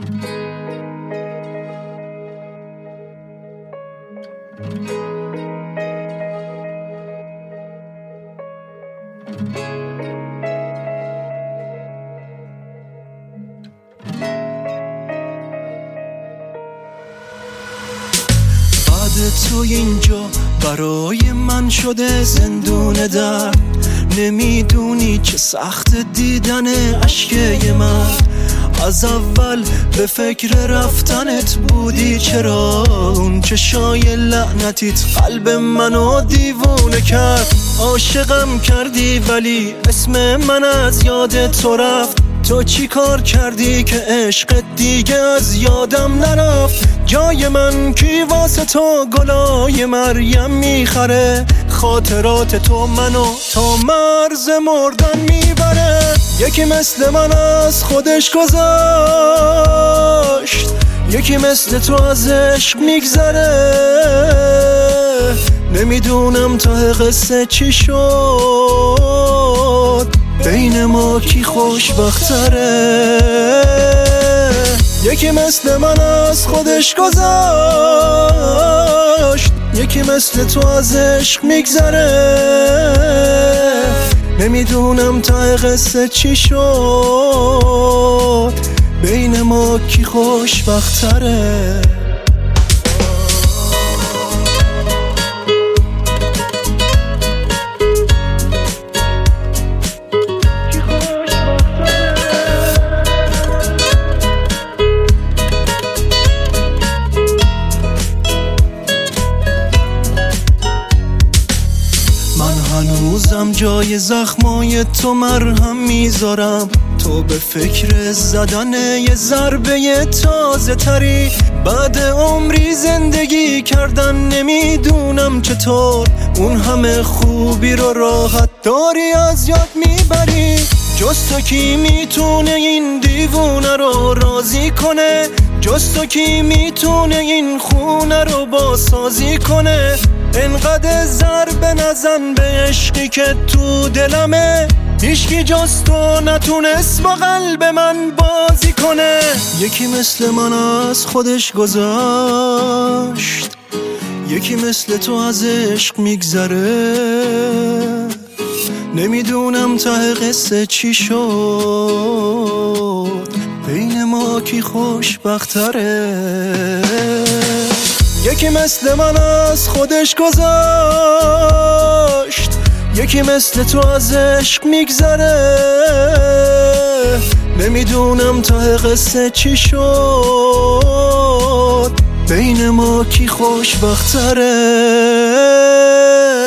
تو اینجا برای من شده زندون درد، نمیدونی چه سخت دیدن اشکه من. از اول به فکر رفتنت بودی، چرا اون چشای لعنتیت قلب منو دیوونه کرد. عاشقم کردی ولی اسم من از یاد تو رفت. تو چی کار کردی که عشقت دیگه از یادم نرفت؟ جای من کی واسه تو گلای مریم میخره؟ خاطرات تو منو تا مرز مردن میبره. یکی مثل من از خودش گذاشت، یکی مثل تو از عشق میگذره. نمیدونم تا قصه چی شد، بین ما کی خوشبختره. یکی مثل من از خودش گذاشت، یکی مثل تو از عشق میگذره. نمیدونم تا قصه چی شد، بین ما کی خوشبختره. هنوزم جای زخمای تو مرهم میذارم. تو به فکر زدن یه ضربه تازه تری، بعد عمری زندگی کردن نمیدونم چطور اون همه خوبی رو راحت داری از یاد میبری. جز تو کی میتونه این دیوونه رو راضی کنه؟ جز تو کی میتونه این خونه رو بازسازی کنه؟ انقدر ضربه نزن به عشقی که تو دلمه، هیچکی جز تو نتونست با قلب من بازی کنه. یکی مثل من از خودش گذاشت، یکی مثل تو از عشق میگذره. نمیدونم ته قصه چی شد، بین ما کی خوشبختره. یکی مثل من از خودش گذاشت، یکی مثل تو از عشق میگذره. نمیدونم تا قصه چی شد، بین ما کی خوشبختره.